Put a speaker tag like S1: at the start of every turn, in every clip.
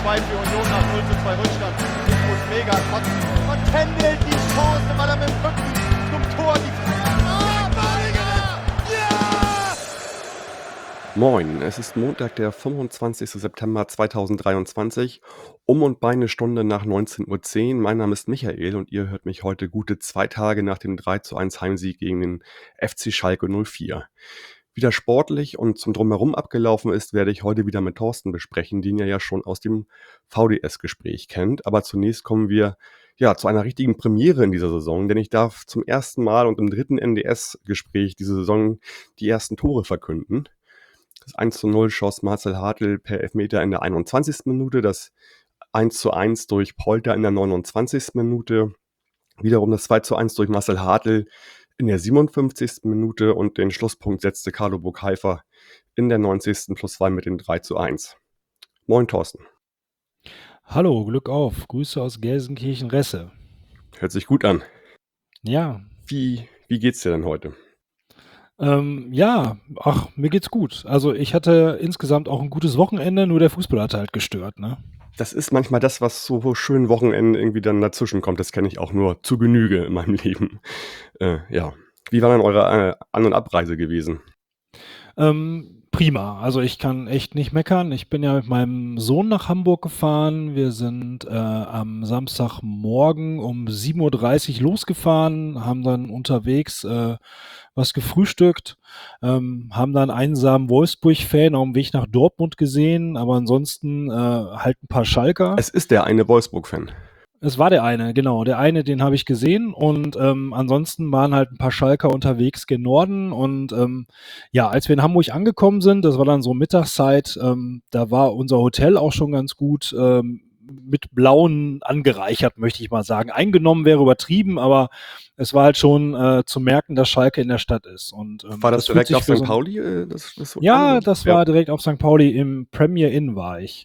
S1: 2 für Union nach 0:2 Rückstand. Jetzt muss Mega kotzen und tändelt die Chance, weil er mit dem Rücken zum Tor die Ja!
S2: Moin, es ist Montag, der 25. September 2023, und bei eine Stunde nach 19:10 Uhr. Mein Name ist Michael und ihr hört mich heute gute 2 Tage nach dem 3:1 Heimsieg gegen den FC Schalke 04. Wie das sportlich und zum Drumherum abgelaufen ist, werde ich heute wieder mit Thorsten besprechen, den ihr ja schon aus dem VDS-Gespräch kennt. Aber zunächst kommen wir zu einer richtigen Premiere in dieser Saison, denn ich darf zum ersten Mal und im dritten NDS-Gespräch diese Saison die ersten Tore verkünden. Das 1:0 schoss Marcel Hartl per Elfmeter in der 21. Minute, das 1:1 durch Polter in der 29. Minute, wiederum das 2:1 durch Marcel Hartl in der 57. Minute und den Schlusspunkt setzte Carlo Burgheifer in der 90. +2 mit dem 3:1. Moin Thorsten.
S3: Hallo, Glück auf. Grüße aus Gelsenkirchen-Resse.
S2: Hört sich gut an.
S3: Ja.
S2: Wie geht's dir denn heute?
S3: Mir geht's gut. Also ich hatte insgesamt auch ein gutes Wochenende, nur der Fußball hat halt gestört, ne?
S2: Das ist manchmal das, was so schönen Wochenenden irgendwie dann dazwischen kommt. Das kenne ich auch nur zu Genüge in meinem Leben. Wie war dann eure An- und Abreise gewesen?
S3: Prima. Also ich kann echt nicht meckern. Ich bin ja mit meinem Sohn nach Hamburg gefahren. Wir sind am Samstagmorgen um 7:30 Uhr losgefahren, haben dann unterwegs was gefrühstückt, haben dann einsamen Wolfsburg-Fan auf dem Weg nach Dortmund gesehen, aber ansonsten halt ein paar Schalker.
S2: Es ist der eine Wolfsburg-Fan.
S3: Es war der eine, genau. Der eine, den habe ich gesehen und ansonsten waren halt ein paar Schalker unterwegs gen Norden und als wir in Hamburg angekommen sind, das war dann so Mittagszeit, da war unser Hotel auch schon ganz gut mit Blauen angereichert, möchte ich mal sagen. Eingenommen wäre übertrieben, aber es war halt schon zu merken, dass Schalke in der Stadt ist. Und
S2: War das
S3: fühlt
S2: direkt
S3: sich
S2: auf
S3: für
S2: St.
S3: so
S2: Pauli? Das Hotel,
S3: Ja,
S2: oder?
S3: das war direkt auf St. Pauli. Im Premier Inn war ich.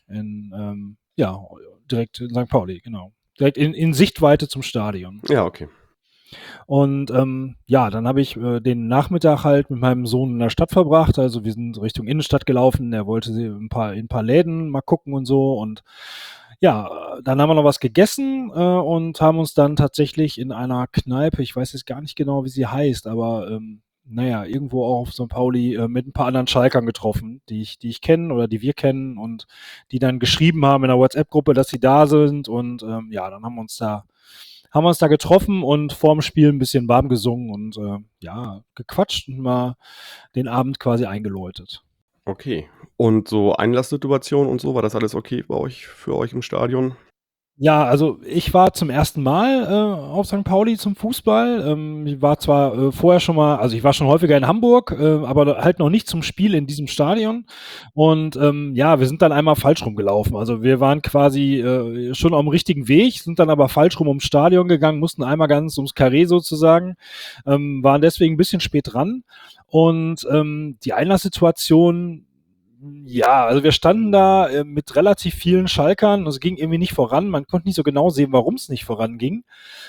S3: Direkt in St. Pauli, genau. Direkt in Sichtweite zum Stadion.
S2: Ja, okay.
S3: Und dann habe ich den Nachmittag halt mit meinem Sohn in der Stadt verbracht. Also wir sind Richtung Innenstadt gelaufen. Er wollte in ein paar Läden mal gucken und so. Und ja, dann haben wir noch was gegessen und haben uns dann tatsächlich in einer Kneipe, ich weiß jetzt gar nicht genau, wie sie heißt, aber irgendwo auch auf St. Pauli mit ein paar anderen Schalkern getroffen, die ich kenne oder die wir kennen und die dann geschrieben haben in der WhatsApp-Gruppe, dass sie da sind. Und dann haben wir uns da getroffen und vorm Spiel ein bisschen warm gesungen und gequatscht und mal den Abend quasi eingeläutet.
S2: Okay. Und so Einlasssituation und so, war das alles okay bei euch, für euch im Stadion?
S3: Ja, also ich war zum ersten Mal auf St. Pauli zum Fußball. Ich war zwar vorher schon mal, also ich war schon häufiger in Hamburg, aber halt noch nicht zum Spiel in diesem Stadion. Und wir sind dann einmal falsch rumgelaufen. Also wir waren quasi schon auf dem richtigen Weg, sind dann aber falsch rum ums Stadion gegangen, mussten einmal ganz ums Karree sozusagen, waren deswegen ein bisschen spät dran. Und die Einlasssituation, ja, also wir standen da mit relativ vielen Schalkern, es ging irgendwie nicht voran, man konnte nicht so genau sehen, warum es nicht voranging.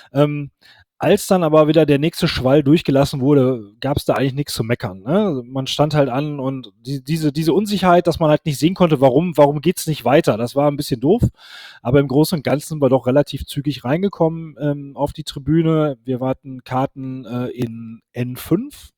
S3: Als dann aber wieder der nächste Schwall durchgelassen wurde, gab es da eigentlich nichts zu meckern. Ne? Also man stand halt an und diese Unsicherheit, dass man halt nicht sehen konnte, warum geht's nicht weiter, das war ein bisschen doof. Aber im Großen und Ganzen sind wir doch relativ zügig reingekommen auf die Tribüne. Wir hatten Karten in N5.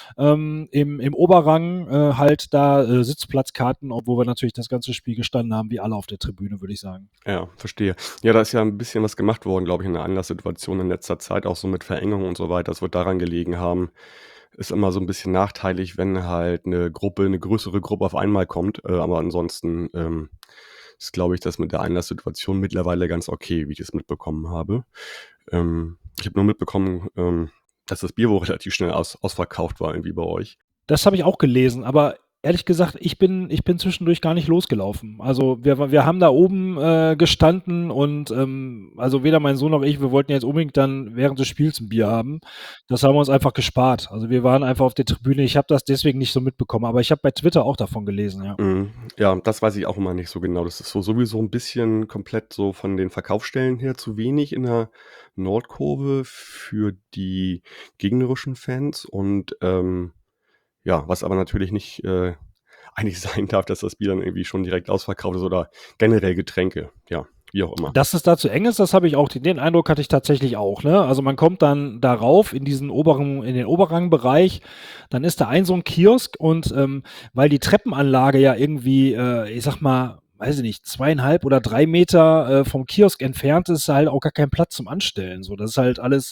S3: Im Oberrang halt da Sitzplatzkarten, obwohl wir natürlich das ganze Spiel gestanden haben, wie alle auf der Tribüne, würde ich sagen.
S2: Ja, verstehe. Ja, da ist ja ein bisschen was gemacht worden, glaube ich, in der Einlasssituation in letzter Zeit, auch so mit Verengung und so weiter. Das wird daran gelegen haben. Ist immer so ein bisschen nachteilig, wenn halt eine größere Gruppe auf einmal kommt. Aber ansonsten ist, glaube ich, das mit der Einlasssituation mittlerweile ganz okay, wie ich es mitbekommen habe. Ich habe nur mitbekommen, dass das Bier wohl relativ schnell ausverkauft war irgendwie bei euch.
S3: Das habe ich auch gelesen, aber ehrlich gesagt, ich bin zwischendurch gar nicht losgelaufen. Also wir haben da oben gestanden und also weder mein Sohn noch ich, wir wollten jetzt unbedingt dann während des Spiels ein Bier haben. Das haben wir uns einfach gespart. Also wir waren einfach auf der Tribüne. Ich habe das deswegen nicht so mitbekommen, aber ich habe bei Twitter auch davon gelesen, ja.
S2: Ja, das weiß ich auch immer nicht so genau. Das ist so sowieso ein bisschen komplett so von den Verkaufsstellen her zu wenig in der Nordkurve für die gegnerischen Fans und was aber natürlich nicht eigentlich sein darf, dass das Bier dann irgendwie schon direkt ausverkauft ist oder generell Getränke, ja, wie auch immer.
S3: Dass es da zu eng ist, das habe ich auch, den Eindruck hatte ich tatsächlich auch, ne? Also man kommt dann darauf in den Oberrangbereich, dann ist da so ein Kiosk und weil die Treppenanlage ja irgendwie, ich sag mal, weiß ich nicht, 2,5 oder 3 Meter vom Kiosk entfernt ist, halt auch gar kein Platz zum Anstellen. So, das ist halt alles,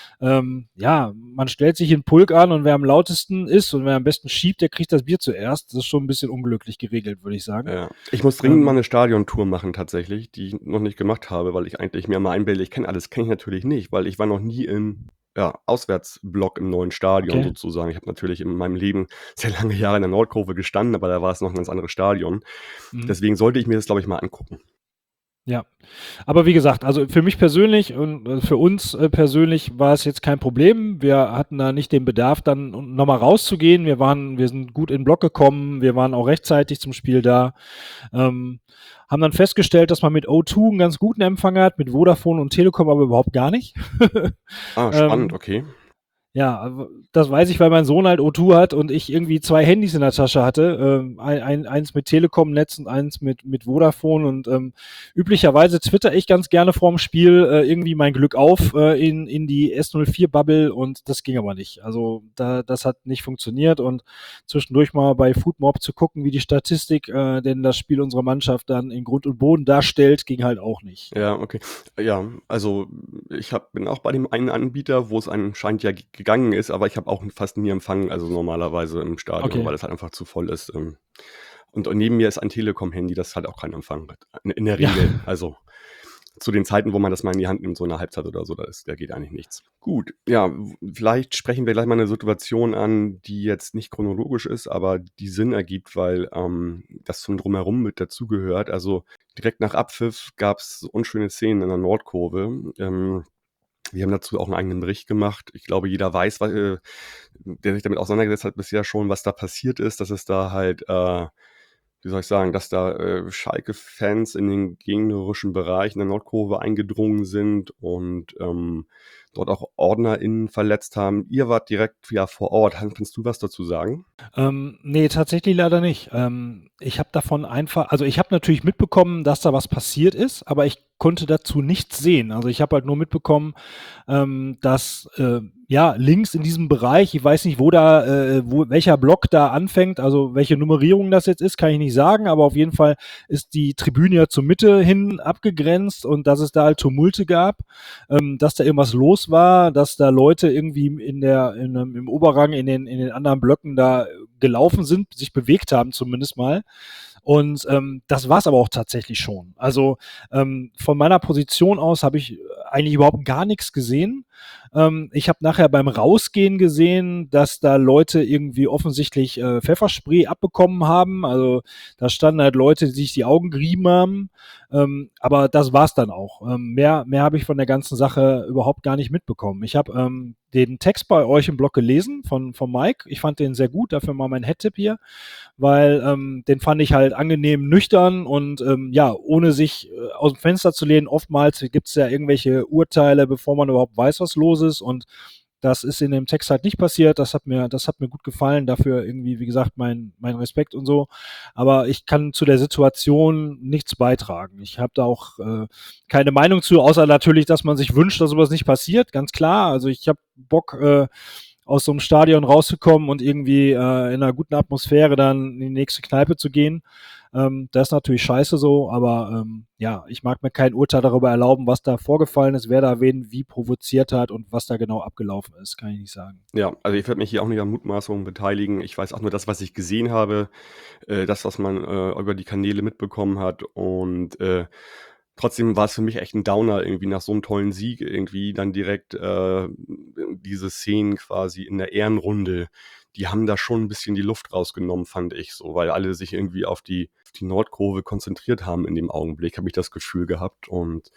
S3: ja, man stellt sich in Pulk an und wer am lautesten ist und wer am besten schiebt, der kriegt das Bier zuerst. Das ist schon ein bisschen unglücklich geregelt, würde ich sagen.
S2: Ja. Ich muss dringend mal eine Stadiontour machen tatsächlich, die ich noch nicht gemacht habe, weil ich eigentlich mir mal einbilde, ich kenne alles. Kenne ich natürlich nicht, weil ich war noch nie im, ja, Auswärtsblock im neuen Stadion
S3: Okay.
S2: sozusagen. Ich habe natürlich in meinem Leben sehr lange Jahre in der Nordkurve gestanden, aber da war es noch ein ganz anderes Stadion.
S3: Mhm.
S2: Deswegen sollte ich mir das, glaube ich, mal angucken.
S3: Ja, aber wie gesagt, also für mich persönlich und für uns persönlich war es jetzt kein Problem. Wir hatten da nicht den Bedarf, dann nochmal rauszugehen. Wir sind gut in den Block gekommen, wir waren auch rechtzeitig zum Spiel da. Haben dann festgestellt, dass man mit O2 einen ganz guten Empfang hat, mit Vodafone und Telekom aber überhaupt gar nicht.
S2: Spannend,
S3: Ähm,
S2: okay.
S3: Ja, das weiß ich, weil mein Sohn halt O2 hat und ich irgendwie 2 Handys in der Tasche hatte. Eins mit Telekom-Netz und eins mit Vodafone. Und üblicherweise twitter ich ganz gerne vorm Spiel irgendwie mein Glück auf in die S04-Bubble und das ging aber nicht. Also das hat nicht funktioniert und zwischendurch mal bei Foodmob zu gucken, wie die Statistik denn das Spiel unserer Mannschaft dann in Grund und Boden darstellt, ging halt auch nicht.
S2: Ja, okay. Ja, also bin auch bei dem einen Anbieter, wo es anscheinend ja gegangen ist, aber ich habe auch fast nie Empfang, also normalerweise im Stadion,
S3: Okay.
S2: weil es halt einfach zu voll ist. Und neben mir ist ein Telekom-Handy, das halt auch keinen Empfang hat. In der
S3: Ja.
S2: Regel. Also zu den Zeiten, wo man das mal in die Hand nimmt, so eine Halbzeit oder so, da geht eigentlich nichts. Gut, ja, vielleicht sprechen wir gleich mal eine Situation an, die jetzt nicht chronologisch ist, aber die Sinn ergibt, weil das zum Drumherum mit dazugehört. Also direkt nach Abpfiff gab es unschöne Szenen in der Nordkurve. Wir haben dazu auch einen eigenen Bericht gemacht. Ich glaube, jeder weiß, der sich damit auseinandergesetzt hat bisher schon, was da passiert ist, dass es da halt, wie soll ich sagen, dass da Schalke-Fans in den gegnerischen Bereich in der Nordkurve eingedrungen sind und dort auch OrdnerInnen verletzt haben. Ihr wart direkt ja vor Ort. Kannst du was dazu sagen?
S3: Nee, tatsächlich leider nicht. Ich habe ich habe natürlich mitbekommen, dass da was passiert ist, aber ich konnte dazu nichts sehen. Also ich habe halt nur mitbekommen, dass ja links in diesem Bereich, ich weiß nicht, welcher Block da anfängt, also welche Nummerierung das jetzt ist, kann ich nicht sagen, aber auf jeden Fall ist die Tribüne ja zur Mitte hin abgegrenzt und dass es da halt Tumulte gab, dass da irgendwas los war, dass da Leute irgendwie im Oberrang in den anderen Blöcken da gelaufen sind, sich bewegt haben zumindest mal. Und das war es aber auch tatsächlich schon. Also von meiner Position aus habe ich eigentlich überhaupt gar nichts gesehen. Ich habe nachher beim Rausgehen gesehen, dass da Leute irgendwie offensichtlich Pfefferspray abbekommen haben. Also da standen halt Leute, die sich die Augen gerieben haben. Aber das war's dann auch. Mehr habe ich von der ganzen Sache überhaupt gar nicht mitbekommen. Ich habe den Text bei euch im Blog gelesen von Mike. Ich fand den sehr gut, dafür mal mein Headtip hier, weil den fand ich halt angenehm nüchtern und ja, ohne sich aus dem Fenster zu lehnen. Oftmals gibt es ja irgendwelche Urteile, bevor man überhaupt weiß, was los ist und das ist in dem Text halt nicht passiert. Das hat mir gut gefallen. Dafür irgendwie, wie gesagt, mein Respekt und so. Aber ich kann zu der Situation nichts beitragen. Ich habe da auch keine Meinung zu, außer natürlich, dass man sich wünscht, dass sowas nicht passiert. Ganz klar. Also ich habe Bock, aus so einem Stadion rauszukommen und irgendwie in einer guten Atmosphäre dann in die nächste Kneipe zu gehen. Das ist natürlich scheiße so, aber ja, ich mag mir kein Urteil darüber erlauben, was da vorgefallen ist, wer da wen wie provoziert hat und was da genau abgelaufen ist, kann ich nicht sagen.
S2: Ja, also ich werde mich hier auch nicht an Mutmaßungen beteiligen. Ich weiß auch nur das, was ich gesehen habe, das, was man über die Kanäle mitbekommen hat und trotzdem war es für mich echt ein Downer irgendwie nach so einem tollen Sieg irgendwie dann direkt diese Szenen quasi in der Ehrenrunde, die haben da schon ein bisschen die Luft rausgenommen, fand ich so, weil alle sich irgendwie auf die Nordkurve konzentriert haben in dem Augenblick, habe ich das Gefühl gehabt und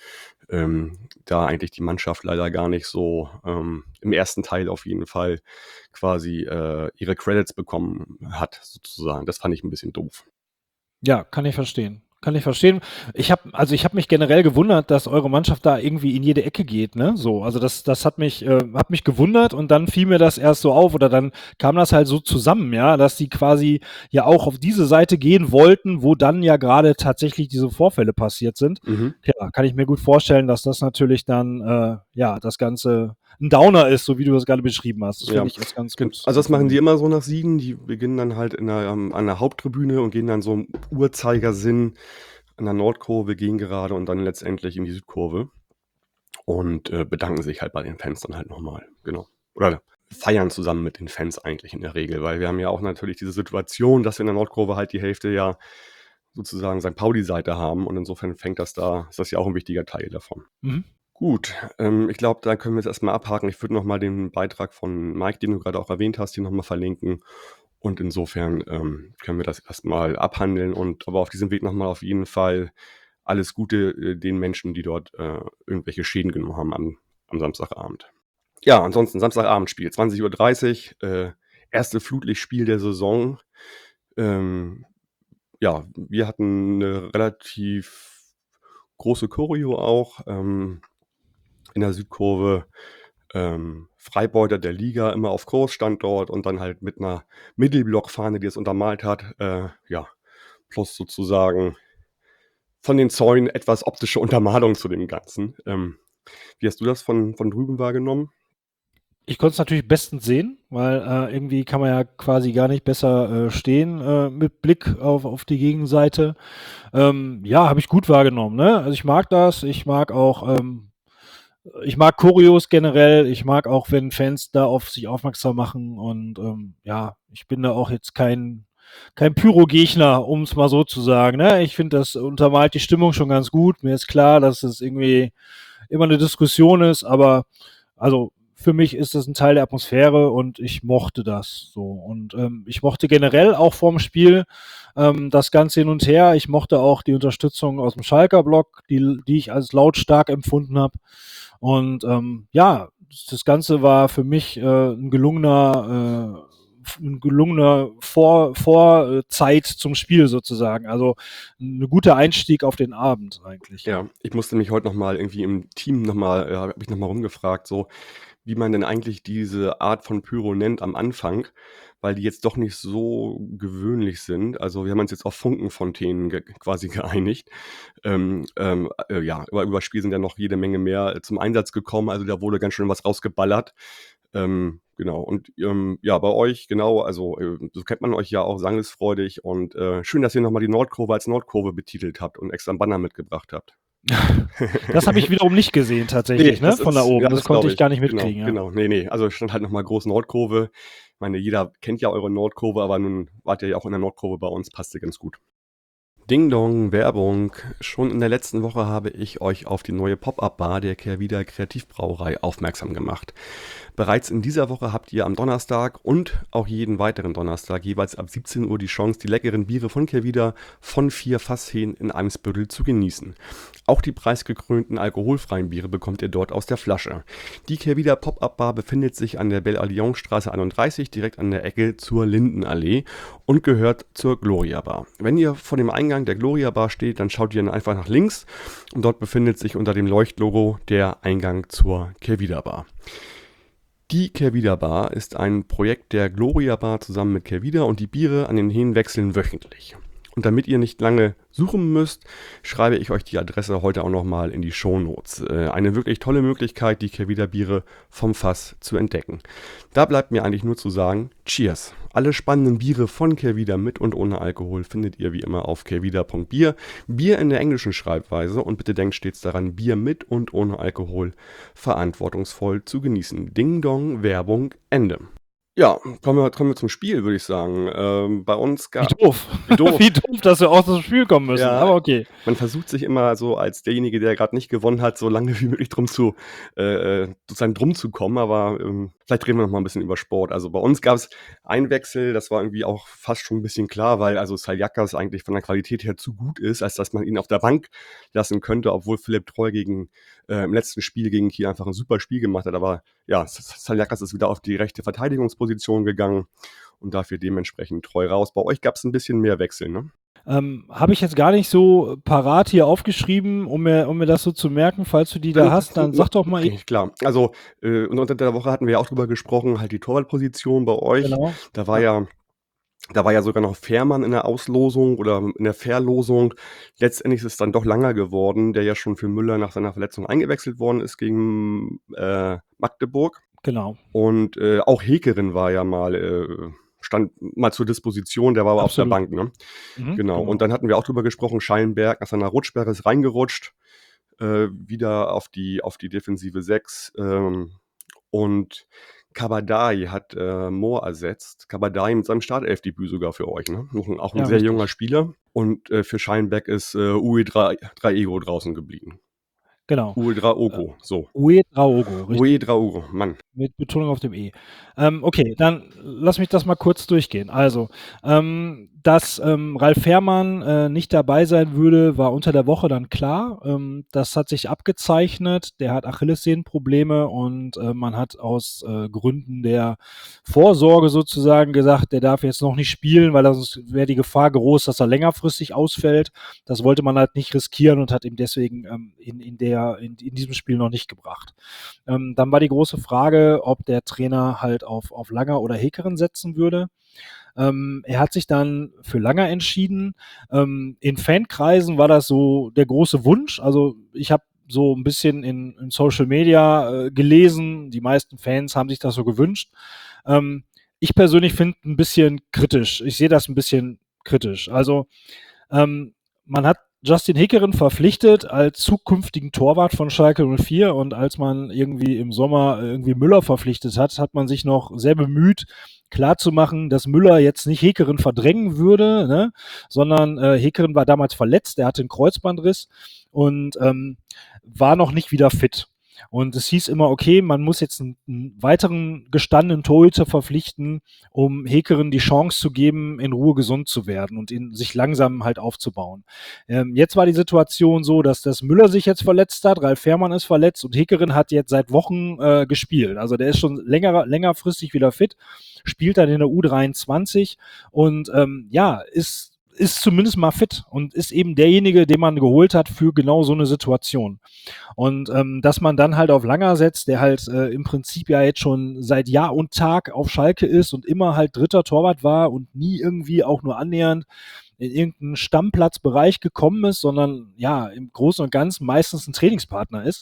S2: da eigentlich die Mannschaft leider gar nicht so im ersten Teil auf jeden Fall quasi ihre Credits bekommen hat, sozusagen. Das fand ich ein bisschen doof.
S3: Ja, kann ich verstehen. kann ich verstehen. Ich habe mich generell gewundert, dass eure Mannschaft da irgendwie in jede Ecke geht, ne? So, also das hat mich gewundert und dann fiel mir das erst so auf oder dann kam das halt so zusammen, ja, dass die quasi ja auch auf diese Seite gehen wollten, wo dann ja gerade tatsächlich diese Vorfälle passiert sind.
S2: Mhm.
S3: Ja, kann ich mir gut vorstellen, dass das natürlich dann, ja, das Ganze ein Downer ist, so wie du das gerade beschrieben hast. Das
S2: Ja,
S3: finde ich ist ganz gut.
S2: also das machen die immer so nach Siegen. Die beginnen dann halt an der Haupttribüne und gehen dann so im Uhrzeigersinn an der Nordkurve, gehen gerade und dann letztendlich in die Südkurve und bedanken sich halt bei den Fans dann halt nochmal. Genau. Oder feiern zusammen mit den Fans eigentlich in der Regel, weil wir haben ja auch natürlich diese Situation, dass wir in der Nordkurve halt die Hälfte ja sozusagen St. Pauli-Seite haben und insofern ist das ja auch ein wichtiger Teil davon.
S3: Mhm.
S2: Gut, ich glaube, da können wir jetzt erstmal abhaken. Ich würde nochmal den Beitrag von Mike, den du gerade auch erwähnt hast, hier nochmal verlinken. Und insofern können wir das erstmal abhandeln und aber auf diesem Weg nochmal auf jeden Fall alles Gute den Menschen, die dort irgendwelche Schäden genommen haben am Samstagabend. Ja, ansonsten Samstagabendspiel, 20:30 Uhr, erste Flutlichtspiel der Saison. Ja, wir hatten eine relativ große Choreo auch. In der Südkurve Freibeuter der Liga immer auf Kurs stand dort und dann halt mit einer Mittelblockfahne, die es untermalt hat, ja, plus sozusagen von den Zäunen etwas optische Untermalung zu dem Ganzen. Wie hast du das von drüben wahrgenommen?
S3: Ich konnte es natürlich bestens sehen, weil irgendwie kann man ja quasi gar nicht besser stehen mit Blick auf die Gegenseite. Ja, habe ich gut wahrgenommen. Ne? Also ich mag das. Ich mag Choreos generell. Ich mag auch, wenn Fans da auf sich aufmerksam machen. Und ja, ich bin da auch jetzt kein Pyro-Gegner, um es mal so zu sagen. Ne? Ich finde, das untermalt die Stimmung schon ganz gut. Mir ist klar, dass es irgendwie immer eine Diskussion ist, aber also für mich ist das ein Teil der Atmosphäre und ich mochte das so. Und ich mochte generell auch vorm Spiel das Ganze hin und her. Ich mochte auch die Unterstützung aus dem Schalker Block, die ich als lautstark empfunden habe. Und ja, das Ganze war für mich ein gelungener Vorzeit zum Spiel sozusagen. Also ein guter Einstieg auf den Abend eigentlich.
S2: Ja, ich musste mich heute nochmal irgendwie im Team habe ich nochmal rumgefragt, so wie man denn eigentlich diese Art von Pyro nennt am Anfang, weil die jetzt doch nicht so gewöhnlich sind. Also wir haben uns jetzt auf Funkenfontänen quasi geeinigt. Ja, über Spiel sind ja noch jede Menge mehr zum Einsatz gekommen. Also da wurde ganz schön was rausgeballert. Genau, und ja, bei euch, genau, also so kennt man euch ja auch sangesfreudig und schön, dass ihr nochmal die Nordkurve als Nordkurve betitelt habt und extra einen Banner mitgebracht habt.
S3: Das habe ich wiederum nicht gesehen tatsächlich, ne? Von da oben.
S2: Ja,
S3: das konnte
S2: glaub
S3: ich gar nicht mitkriegen.
S2: Genau. Nee. Also stand halt nochmal groß Nordkurve. Ich meine, jeder kennt ja eure Nordkurve, aber nun wart ihr ja auch in der Nordkurve bei uns, passte ganz gut. Ding Dong, Werbung. Schon in der letzten Woche habe ich euch auf die neue Pop-Up-Bar der Kehrwieder Kreativbrauerei aufmerksam gemacht. Bereits in dieser Woche habt ihr am Donnerstag und auch jeden weiteren Donnerstag jeweils ab 17 Uhr die Chance, die leckeren Biere von Kehrwieder von 4 Fasshähnen in Eimsbüttel zu genießen. Auch die preisgekrönten alkoholfreien Biere bekommt ihr dort aus der Flasche. Die Kehrwieder Pop-Up-Bar befindet sich an der Belle Alliance Straße 31, direkt an der Ecke zur Lindenallee und gehört zur Gloria Bar. Wenn ihr vor dem Eingang der Gloria Bar steht, dann schaut ihr dann einfach nach links und dort befindet sich unter dem Leuchtlogo der Eingang zur Kehrwieder Bar. Die Kehrwieder Bar ist ein Projekt der Gloria Bar zusammen mit Kehrwieder und die Biere an den Hähnen wechseln wöchentlich. Und damit ihr nicht lange suchen müsst, schreibe ich euch die Adresse heute auch nochmal in die Shownotes. Eine wirklich tolle Möglichkeit, die Kehrwieder Biere vom Fass zu entdecken. Da bleibt mir eigentlich nur zu sagen, Cheers! Alle spannenden Biere von Kehrwieder mit und ohne Alkohol findet ihr wie immer auf kehrwieder.bier. Bier in der englischen Schreibweise und bitte denkt stets daran, Bier mit und ohne Alkohol verantwortungsvoll zu genießen. Ding Dong, Werbung, Ende. Ja, kommen wir zum Spiel, würde ich sagen. Bei uns
S3: Wie doof. Wie doof, dass wir auch zum Spiel kommen müssen.
S2: Ja,
S3: aber okay.
S2: Man versucht sich immer so als derjenige, der gerade nicht gewonnen hat, so lange wie möglich sozusagen drum zu kommen. Aber vielleicht reden wir noch mal ein bisschen über Sport. Also bei uns gab es einen Wechsel, das war irgendwie auch fast schon ein bisschen klar, weil also Saljakas eigentlich von der Qualität her zu gut ist, als dass man ihn auf der Bank lassen könnte, obwohl Philipp Treu im letzten Spiel gegen Kiel einfach ein super Spiel gemacht hat. Aber ja, Saljakas ist wieder auf die rechte Verteidigungsposition gegangen und dafür dementsprechend Treu raus. Bei euch gab es ein bisschen mehr Wechsel, ne?
S3: Habe ich jetzt gar nicht so parat hier aufgeschrieben, um mir das so zu merken. Falls du die da hast, dann sag doch mal.
S2: Okay, klar. Also, und unter der Woche hatten wir ja auch drüber gesprochen, halt die Torwartposition bei euch.
S3: Genau.
S2: Da war ja sogar noch Fährmann in der Auslosung oder in der Verlosung. Letztendlich ist es dann doch Langer geworden, der ja schon für Müller nach seiner Verletzung eingewechselt worden ist gegen Magdeburg.
S3: Genau.
S2: Und auch Hekerin war ja stand mal zur Disposition, der war aber
S3: Absolut.
S2: auf der Bank, ne?
S3: Mhm,
S2: Genau.
S3: genau.
S2: Und dann hatten wir auch drüber gesprochen, Schallenberg nach seiner Rutschsperre ist reingerutscht, wieder auf die defensive 6. Und Kabadai hat Mohr ersetzt. Kabadai mit seinem Startelfdebüt sogar für euch, ne? Auch ein
S3: Ja,
S2: sehr
S3: richtig.
S2: junger Spieler. Und für Schallenberg ist Uedraogo draußen geblieben.
S3: Genau.
S2: Uedraogo, so.
S3: Uedraogo, richtig.
S2: Uedraogo, Mann.
S3: Mit Betonung auf dem E. Okay, dann lass mich das mal kurz durchgehen. Also, dass Ralf Fährmann nicht dabei sein würde, war unter der Woche dann klar. Das hat sich abgezeichnet. Der hat Achillessehnenprobleme und man hat aus Gründen der Vorsorge sozusagen gesagt, der darf jetzt noch nicht spielen, weil sonst wäre die Gefahr groß, dass er längerfristig ausfällt. Das wollte man halt nicht riskieren und hat ihm deswegen in diesem Spiel noch nicht gebracht. Dann war die große Frage, ob der Trainer halt auf Langer oder Hekerin setzen würde. Er hat sich dann für Langer entschieden. In Fankreisen war das so der große Wunsch. Also ich habe so ein bisschen in Social Media gelesen. Die meisten Fans haben sich das so gewünscht. Ich persönlich finde ein bisschen kritisch. Ich sehe das ein bisschen kritisch. Also man hat Justin Hekerin verpflichtet als zukünftigen Torwart von Schalke 04 und als man irgendwie im Sommer irgendwie Müller verpflichtet hat, hat man sich noch sehr bemüht, klarzumachen, dass Müller jetzt nicht Hekerin verdrängen würde, ne? Sondern Hekerin war damals verletzt, er hatte einen Kreuzbandriss und war noch nicht wieder fit. Und es hieß immer, okay, man muss jetzt einen weiteren gestandenen Torhüter verpflichten, um Hekerin die Chance zu geben, in Ruhe gesund zu werden und sich langsam halt aufzubauen. Jetzt war die Situation so, dass das Müller sich jetzt verletzt hat, Ralf Fährmann ist verletzt und Hekerin hat jetzt seit Wochen gespielt. Also der ist schon längerfristig wieder fit, spielt dann in der U23 und ist zumindest mal fit und ist eben derjenige, den man geholt hat für genau so eine Situation. Und dass man dann halt auf Langer setzt, der halt im Prinzip ja jetzt schon seit Jahr und Tag auf Schalke ist und immer halt dritter Torwart war und nie irgendwie auch nur annähernd in irgendeinen Stammplatzbereich gekommen ist, sondern ja, im Großen und Ganzen meistens ein Trainingspartner ist,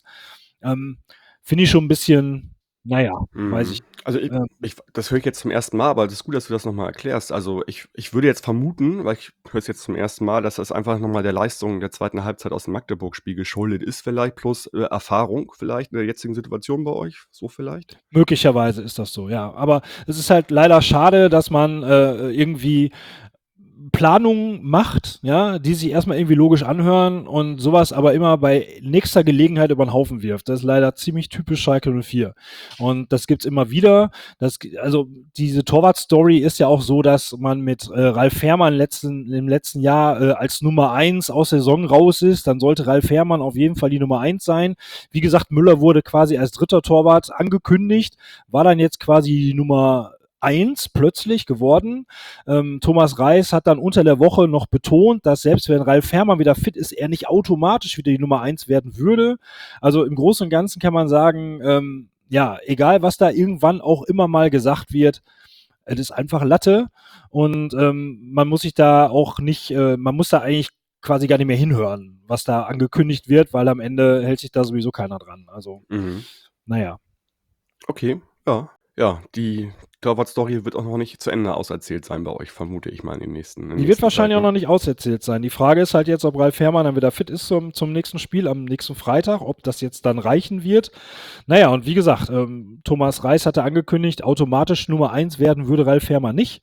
S3: finde ich schon ein bisschen, naja, weiß ich.
S2: Also das höre ich jetzt zum ersten Mal, aber es ist gut, dass du das nochmal erklärst. Also ich würde jetzt vermuten, weil ich höre es jetzt zum ersten Mal, dass das einfach nochmal der Leistung der zweiten Halbzeit aus dem Magdeburg-Spiel geschuldet ist vielleicht, plus Erfahrung vielleicht in der jetzigen Situation bei euch, so vielleicht?
S3: Möglicherweise ist das so, ja. Aber es ist halt leider schade, dass man irgendwie Planungen macht, ja, die sich erstmal irgendwie logisch anhören und sowas aber immer bei nächster Gelegenheit über den Haufen wirft. Das ist leider ziemlich typisch Schalke 04. Und das gibt's immer wieder. Also diese Torwart-Story ist ja auch so, dass man mit Ralf Fährmann im letzten Jahr als Nummer 1 aus der Saison raus ist. Dann sollte Ralf Fährmann auf jeden Fall die Nummer 1 sein. Wie gesagt, Müller wurde quasi als dritter Torwart angekündigt, war dann jetzt quasi die Nummer 1 plötzlich geworden. Thomas Reis hat dann unter der Woche noch betont, dass selbst wenn Ralf Fährmann wieder fit ist, er nicht automatisch wieder die Nummer 1 werden würde. Also im Großen und Ganzen kann man sagen, ja, egal was da irgendwann auch immer mal gesagt wird, es ist einfach Latte und man muss sich da auch nicht, man muss da eigentlich quasi gar nicht mehr hinhören, was da angekündigt wird, weil am Ende hält sich da sowieso keiner dran. Also, naja.
S2: Okay, ja. Ja, die Torwart-Story wird auch noch nicht zu Ende auserzählt sein bei euch, vermute ich mal in den nächsten
S3: Die wird wahrscheinlich
S2: Zeit,
S3: auch noch nicht auserzählt sein. Die Frage ist halt jetzt, ob Ralf Fährmann dann wieder fit ist zum nächsten Spiel am nächsten Freitag, ob das jetzt dann reichen wird. Naja, und wie gesagt, Thomas Reis hatte angekündigt, automatisch Nummer 1 werden würde Ralf Fährmann nicht.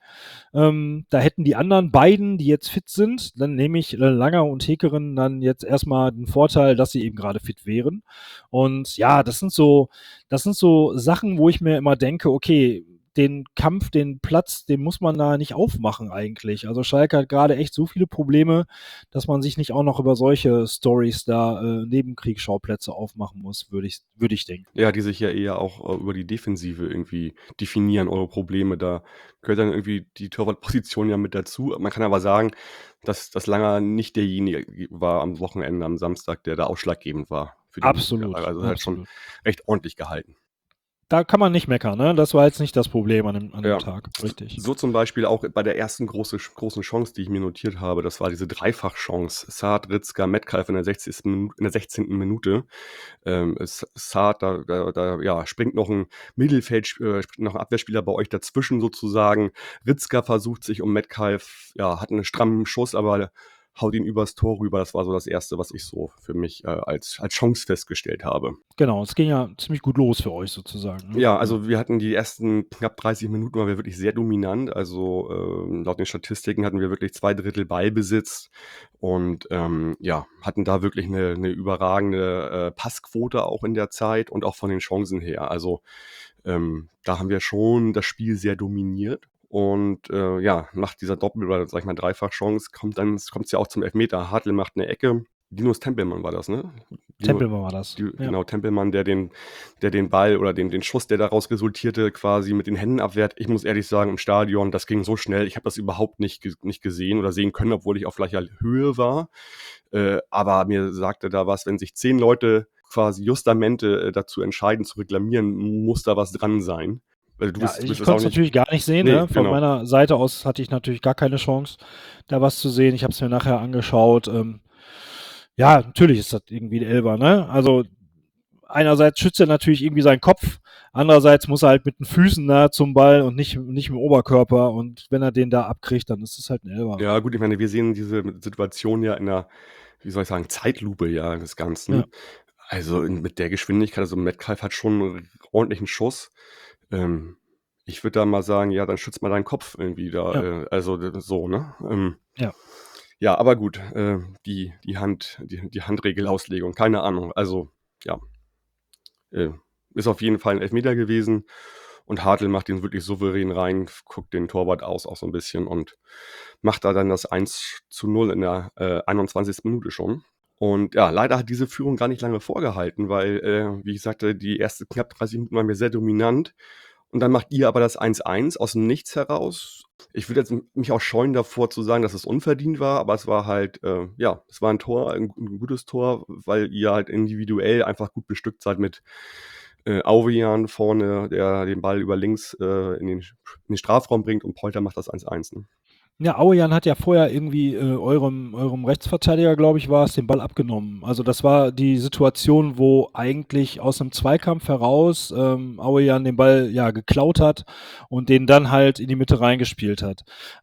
S3: Da hätten die anderen beiden, die jetzt fit sind, dann nehme ich Langer und Hekerin dann jetzt erstmal den Vorteil, dass sie eben gerade fit wären. Und ja, das sind so Sachen, wo ich mir immer denke, okay, den Kampf, den Platz, den muss man da nicht aufmachen eigentlich. Also Schalke hat gerade echt so viele Probleme, dass man sich nicht auch noch über solche Stories da Nebenkriegsschauplätze aufmachen muss, würde ich denken.
S2: Ja, die sich ja eher auch über die Defensive irgendwie definieren, eure Probleme. Da gehört dann irgendwie die Torwartposition ja mit dazu. Man kann aber sagen, dass Langer nicht derjenige war am Wochenende, am Samstag, der da ausschlaggebend war für den Sieg.
S3: Absolut,
S2: Also hat schon
S3: absolut.
S2: recht ordentlich gehalten.
S3: Da kann man nicht meckern, ne? Das war jetzt nicht das Problem an dem
S2: Ja.
S3: Tag, richtig.
S2: So zum Beispiel auch bei der ersten großen Chance, die ich mir notiert habe. Das war diese Dreifachchance. Saad, Ritzka, Metcalf in der 16. Minute. Saad, ja, springt noch ein springt noch ein Abwehrspieler bei euch dazwischen sozusagen. Ritzka versucht sich um Metcalf, ja, hat einen strammen Schuss, aber haut ihn übers Tor rüber. Das war so das Erste, was ich so für mich als Chance festgestellt habe.
S3: Genau, es ging ja ziemlich gut los für euch sozusagen. Ne?
S2: Ja, also wir hatten die ersten knapp 30 Minuten, waren wir wirklich sehr dominant. Also laut den Statistiken hatten wir wirklich 2/3 Ballbesitz und ja, hatten da wirklich eine überragende Passquote auch in der Zeit und auch von den Chancen her. Also da haben wir schon das Spiel sehr dominiert. Und ja, nach dieser Doppel- oder sag ich mal Dreifachchance kommt es ja auch zum Elfmeter. Hartl macht eine Ecke. Linus Tempelmann war das, ne?
S3: Tempelmann war das. Ja.
S2: Genau, Tempelmann, der den Ball oder den Schuss, der daraus resultierte, quasi mit den Händen abwehrt. Ich muss ehrlich sagen, im Stadion, das ging so schnell. Ich habe das überhaupt nicht gesehen oder sehen können, obwohl ich auf gleicher Höhe war. Aber mir sagte da was, wenn sich 10 Leute quasi justamente dazu entscheiden, zu reklamieren, muss da was dran sein. Weil du
S3: Ja,
S2: bist
S3: ich
S2: das
S3: konnte
S2: auch
S3: es
S2: nicht.
S3: natürlich gar nicht sehen.
S2: Nee,
S3: Ne? Von
S2: genau.
S3: meiner Seite aus hatte ich natürlich gar keine Chance, da was zu sehen. Ich habe es mir nachher angeschaut. Ja, natürlich ist das irgendwie ein Elfer. Ne? Also einerseits schützt er natürlich irgendwie seinen Kopf, andererseits muss er halt mit den Füßen nah zum Ball und nicht mit dem Oberkörper. Und wenn er den da abkriegt, dann ist es halt ein Elfer.
S2: Ja, gut, ich meine, wir sehen diese Situation ja in einer, wie soll ich sagen, Zeitlupe ja des Ganzen.
S3: Ja.
S2: Also mit der Geschwindigkeit, also Metcalf hat schon einen ordentlichen Schuss. Ich würde da mal sagen, ja, dann schützt mal deinen Kopf irgendwie da.
S3: Ja.
S2: Also so, ne?
S3: Ja.
S2: Ja, aber gut, die Handregelauslegung, keine Ahnung. Also, ja, ist auf jeden Fall ein Elfmeter gewesen. Und Hartl macht ihn wirklich souverän rein, guckt den Torwart aus auch so ein bisschen und macht da dann das 1:0 in der 21. Minute schon. Und ja, leider hat diese Führung gar nicht lange vorgehalten, weil, wie ich sagte, die ersten knapp 30 Minuten waren wir sehr dominant. Und dann macht ihr aber das 1:1 aus dem Nichts heraus. Ich würde jetzt mich auch scheuen davor zu sagen, dass es unverdient war, aber es war halt, ja, es war ein Tor, ein gutes Tor, weil ihr halt individuell einfach gut bestückt seid mit Auvejan vorne, der den Ball über links in den Strafraum bringt und Polter macht das 1:1. Ne?
S3: Ja, Auejan hat ja vorher irgendwie eurem Rechtsverteidiger, glaube ich, war es, den Ball abgenommen. Also das war die Situation, wo eigentlich aus einem Zweikampf heraus Auejan den Ball ja geklaut hat und den dann halt in die Mitte reingespielt hat.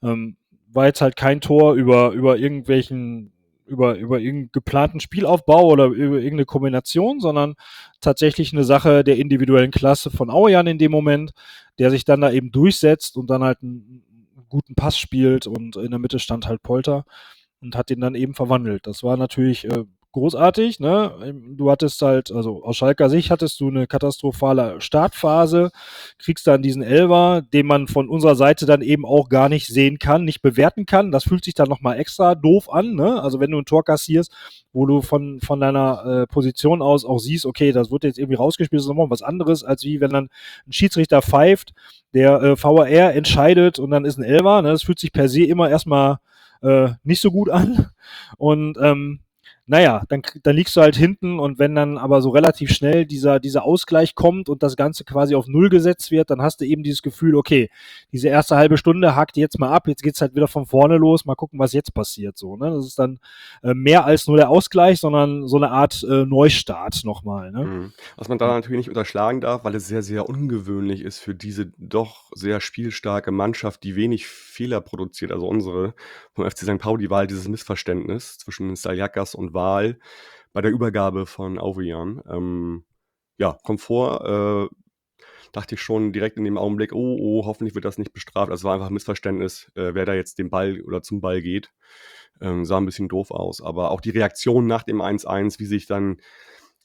S3: War jetzt halt kein Tor über irgendeinen geplanten Spielaufbau oder über irgendeine Kombination, sondern tatsächlich eine Sache der individuellen Klasse von Auejan in dem Moment, der sich dann da eben durchsetzt und dann halt einen guten Pass spielt und in der Mitte stand halt Polter und hat den dann eben verwandelt. Das war natürlich großartig, ne? Du hattest halt, also aus Schalker Sicht hattest du eine katastrophale Startphase, kriegst dann diesen Elfer, den man von unserer Seite dann eben auch gar nicht sehen kann, nicht bewerten kann. Das fühlt sich dann nochmal extra doof an, ne? Also wenn du ein Tor kassierst, wo du von deiner Position aus auch siehst, okay, das wird jetzt irgendwie rausgespielt, das ist nochmal was anderes, als wie wenn dann ein Schiedsrichter pfeift, der VAR entscheidet und dann ist ein Elfer, ne? Das fühlt sich per se immer erstmal nicht so gut an. Und naja, dann liegst du halt hinten und wenn dann aber so relativ schnell dieser Ausgleich kommt und das Ganze quasi auf Null gesetzt wird, dann hast du eben dieses Gefühl, okay, diese erste halbe Stunde hakt jetzt mal ab, jetzt geht's halt wieder von vorne los, mal gucken, was jetzt passiert. So, ne? Das ist dann mehr als nur der Ausgleich, sondern so eine Art Neustart nochmal. Ne?
S2: Mhm. Was man da natürlich nicht unterschlagen darf, weil es sehr, sehr ungewöhnlich ist für diese doch sehr spielstarke Mannschaft, die wenig Fehler produziert, also unsere vom FC St. Pauli, war halt dieses Missverständnis zwischen Saliakas und Wahl bei der Übergabe von Auvejan. Ja, kommt vor, dachte ich schon direkt in dem Augenblick, oh, hoffentlich wird das nicht bestraft. Also es war einfach ein Missverständnis, wer da jetzt den Ball oder zum Ball geht. Sah ein bisschen doof aus. Aber auch die Reaktion nach dem 1:1, wie sich dann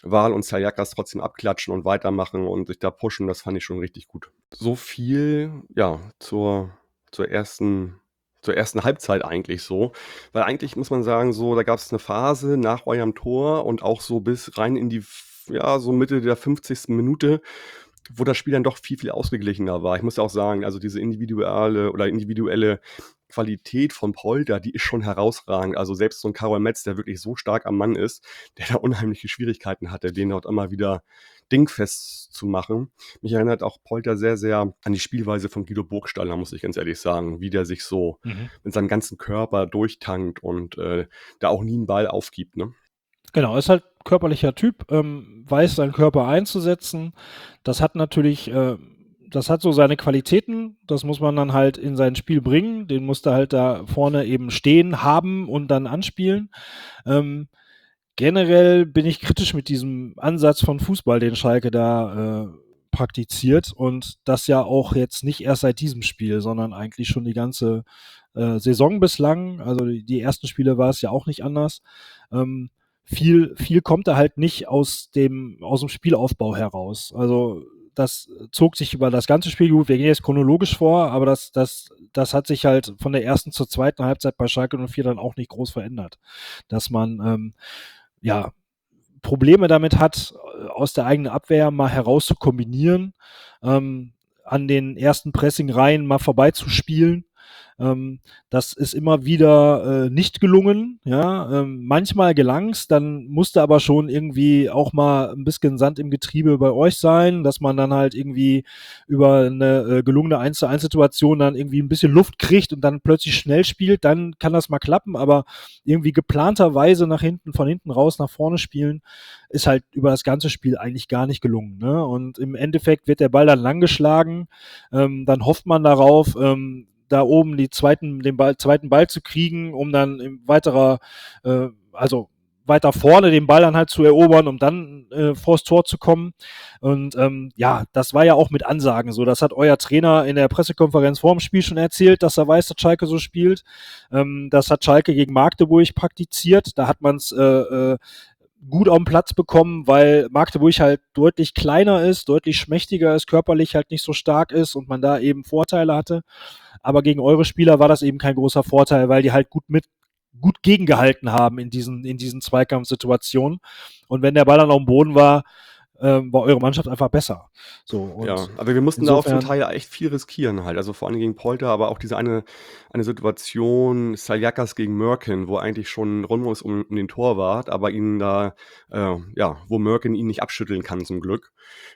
S2: Wahl und Saliakas trotzdem abklatschen und weitermachen und sich da pushen, das fand ich schon richtig gut. So viel, ja, zur ersten Halbzeit eigentlich so. Weil eigentlich muss man sagen, so, da gab es eine Phase nach eurem Tor und auch so bis rein in die so Mitte der 50. Minute, wo das Spiel dann doch viel, viel ausgeglichener war. Ich muss auch sagen, also diese individuelle Qualität von Polter, die ist schon herausragend. Also selbst so ein Karol Metz, der wirklich so stark am Mann ist, der da unheimliche Schwierigkeiten hatte, den dort immer wieder dingfest zu machen. Mich erinnert auch Polter sehr, sehr an die Spielweise von Guido Burgstaller, muss ich ganz ehrlich sagen, wie der sich so mit seinem ganzen Körper durchtankt und da auch nie einen Ball aufgibt, ne?
S3: Genau, ist halt körperlicher Typ, weiß seinen Körper einzusetzen. Das hat natürlich, das hat so seine Qualitäten. Das muss man dann halt in sein Spiel bringen. Den musst du halt da vorne eben stehen haben und dann anspielen. Generell bin ich kritisch mit diesem Ansatz von Fußball, den Schalke da praktiziert, und das ja auch jetzt nicht erst seit diesem Spiel, sondern eigentlich schon die ganze Saison bislang. Also die ersten Spiele war es ja auch nicht anders. Viel kommt da halt nicht aus dem Spielaufbau heraus. Also das zog sich über das ganze Spiel gut. Wir gehen jetzt chronologisch vor, aber das hat sich halt von der ersten zur zweiten Halbzeit bei Schalke 04 dann auch nicht groß verändert. Dass man Probleme damit hat, aus der eigenen Abwehr mal heraus zu kombinieren, an den ersten Pressing-Reihen mal vorbeizuspielen. Das ist immer wieder nicht gelungen. Ja? Manchmal gelang's, dann musste aber schon irgendwie auch mal ein bisschen Sand im Getriebe bei euch sein, dass man dann halt irgendwie über eine gelungene 1:1-Situation dann irgendwie ein bisschen Luft kriegt und dann plötzlich schnell spielt, dann kann das mal klappen, aber irgendwie geplanterweise von hinten raus nach vorne spielen, ist halt über das ganze Spiel eigentlich gar nicht gelungen. Ne? Und im Endeffekt wird der Ball dann lang geschlagen, dann hofft man darauf, da oben den zweiten Ball zu kriegen, um dann weiter vorne den Ball dann halt zu erobern, um dann vors Tor zu kommen. Und das war ja auch mit Ansagen so. Das hat euer Trainer in der Pressekonferenz vor dem Spiel schon erzählt, dass er weiß, dass Schalke so spielt. Das hat Schalke gegen Magdeburg praktiziert. Da hat man es gut auf den Platz bekommen, weil Magdeburg halt deutlich kleiner ist, deutlich schmächtiger ist, körperlich halt nicht so stark ist und man da eben Vorteile hatte. Aber gegen eure Spieler war das eben kein großer Vorteil, weil die halt gut gegengehalten haben in diesen Zweikampfsituationen. Und wenn der Ball dann auf dem Boden war eure Mannschaft einfach besser. So, und
S2: Ja, aber wir mussten da auch zum Teil echt viel riskieren halt. Also vor allem gegen Polter, aber auch diese eine Situation, Saliakas gegen Mörken, wo eigentlich schon rum ist um den Torwart, aber ihn da, wo Mörken ihn nicht abschütteln kann zum Glück.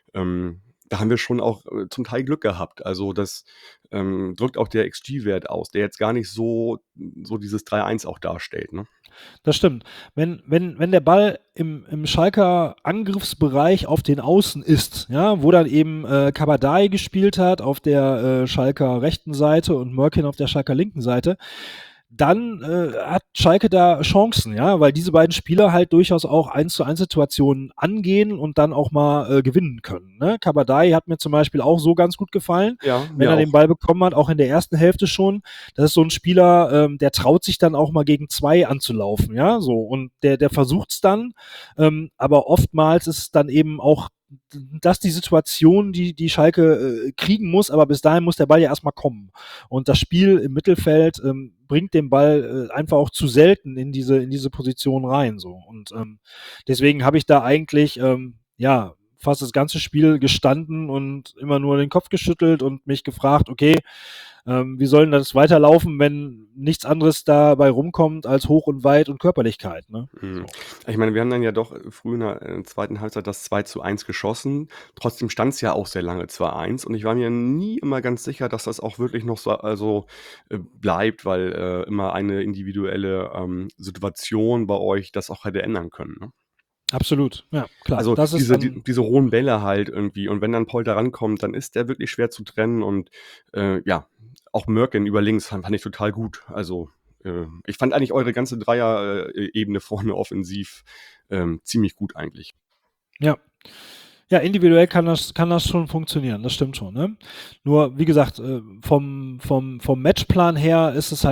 S2: Da haben wir schon auch zum Teil Glück gehabt. Also das drückt auch der XG-Wert aus, der jetzt gar nicht so dieses 3-1 auch darstellt, ne?
S3: Das stimmt. Wenn der Ball im Schalker Angriffsbereich auf den Außen ist, ja, wo dann eben Kabadai gespielt hat auf der Schalker rechten Seite und Mörkin auf der Schalker linken Seite, dann hat Schalke da Chancen, ja, weil diese beiden Spieler halt durchaus auch 1:1-Situationen angehen und dann auch mal gewinnen können. Ne? Kabadai hat mir zum Beispiel auch so ganz gut gefallen,
S2: Ja,
S3: wenn
S2: mir
S3: er den
S2: auch.
S3: Ball bekommen hat, auch in der ersten Hälfte schon. Das ist so ein Spieler, der traut sich dann auch mal gegen 2 anzulaufen, ja, so, und der versucht's dann, aber oftmals ist es dann eben auch das die Situation, die Schalke kriegen muss, aber bis dahin muss der Ball ja erstmal kommen. Und das Spiel im Mittelfeld bringt den Ball einfach auch zu selten in diese Position rein. So. Und deswegen habe ich da eigentlich fast das ganze Spiel gestanden und immer nur den Kopf geschüttelt und mich gefragt, okay, wie soll denn das weiterlaufen, wenn nichts anderes dabei rumkommt als Hoch und Weit und Körperlichkeit, ne?
S2: Mhm. Ich meine, wir haben dann ja doch früh in der zweiten Halbzeit das 2:1 geschossen. Trotzdem stand es ja auch sehr lange 2:1 und ich war mir nie immer ganz sicher, dass das auch wirklich noch so bleibt, weil immer eine individuelle Situation bei euch das auch hätte ändern können, ne?
S3: Absolut, ja, klar.
S2: Also
S3: Das ist dann
S2: diese hohen Bälle halt irgendwie, und wenn dann Polter rankommt, dann ist der wirklich schwer zu trennen und auch Mörken über links fand ich total gut. Also ich fand eigentlich eure ganze Dreier-Ebene vorne offensiv ziemlich gut eigentlich.
S3: ja. Ja, individuell kann das schon funktionieren, das stimmt schon, ne? Nur, wie gesagt, vom Matchplan her ist es halt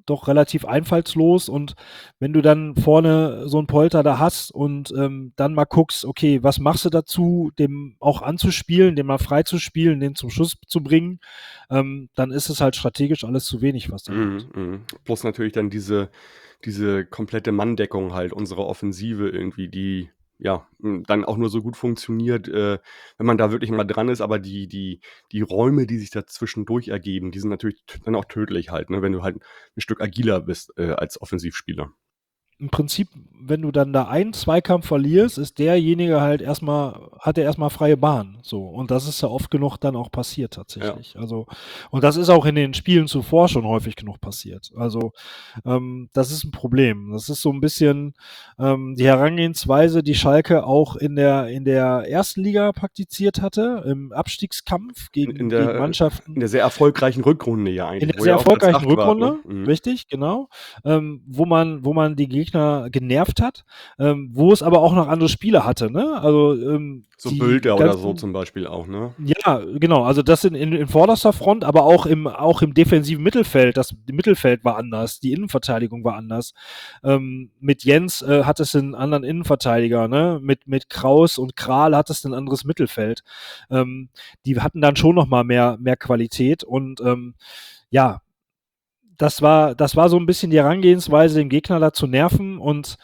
S3: doch relativ einfallslos und wenn du dann vorne so 'n Polter da hast und, dann mal guckst, okay, was machst du dazu, dem auch anzuspielen, den mal freizuspielen, den zum Schuss zu bringen, dann ist es halt strategisch alles zu wenig, was da
S2: Mhm,
S3: läuft.
S2: mhm. Plus natürlich dann diese komplette Manndeckung halt, unsere Offensive irgendwie, die, ja, dann auch nur so gut funktioniert, wenn man da wirklich mal dran ist, aber die Räume, die sich da zwischendurch ergeben, die sind natürlich dann auch tödlich halt, ne, wenn du halt 'n Stück agiler bist, als Offensivspieler.
S3: Im Prinzip, wenn du dann da einen Zweikampf verlierst, ist derjenige halt hat er erstmal freie Bahn, so. Und das ist ja oft genug dann auch passiert
S2: Ja.
S3: tatsächlich. Also und das ist auch in den Spielen zuvor schon häufig genug passiert. Also, das ist 'n Problem. Das ist so 'n bisschen, die Herangehensweise, die Schalke auch in der 1. Liga praktiziert hatte, im Abstiegskampf
S2: In in
S3: gegen
S2: der in
S3: Mannschaften
S2: der sehr erfolgreichen Rückrunde ja
S3: in
S2: eigentlich,
S3: der
S2: wo
S3: sehr
S2: ihr auf Platz
S3: erfolgreichen
S2: 8 wart, ne?
S3: Rückrunde,
S2: Mhm.
S3: richtig, genau, wo man die Gegner genervt hat, wo es aber auch noch andere Spieler hatte, ne? Also,
S2: So
S3: die
S2: Bülter oder so
S3: ganzen
S2: zum Beispiel auch, ne?
S3: ja, genau, also das in vorderster Front, aber auch im defensiven Mittelfeld. Das Mittelfeld war anders, die Innenverteidigung war anders. Mit Jens, hattest du 'n anderen Innenverteidiger, ne? Mit Kraus und Kral hattest du 'n anderes Mittelfeld. Die hatten dann schon noch mal mehr Qualität und, ja, das war so 'n bisschen die Herangehensweise, den Gegner da zu nerven und,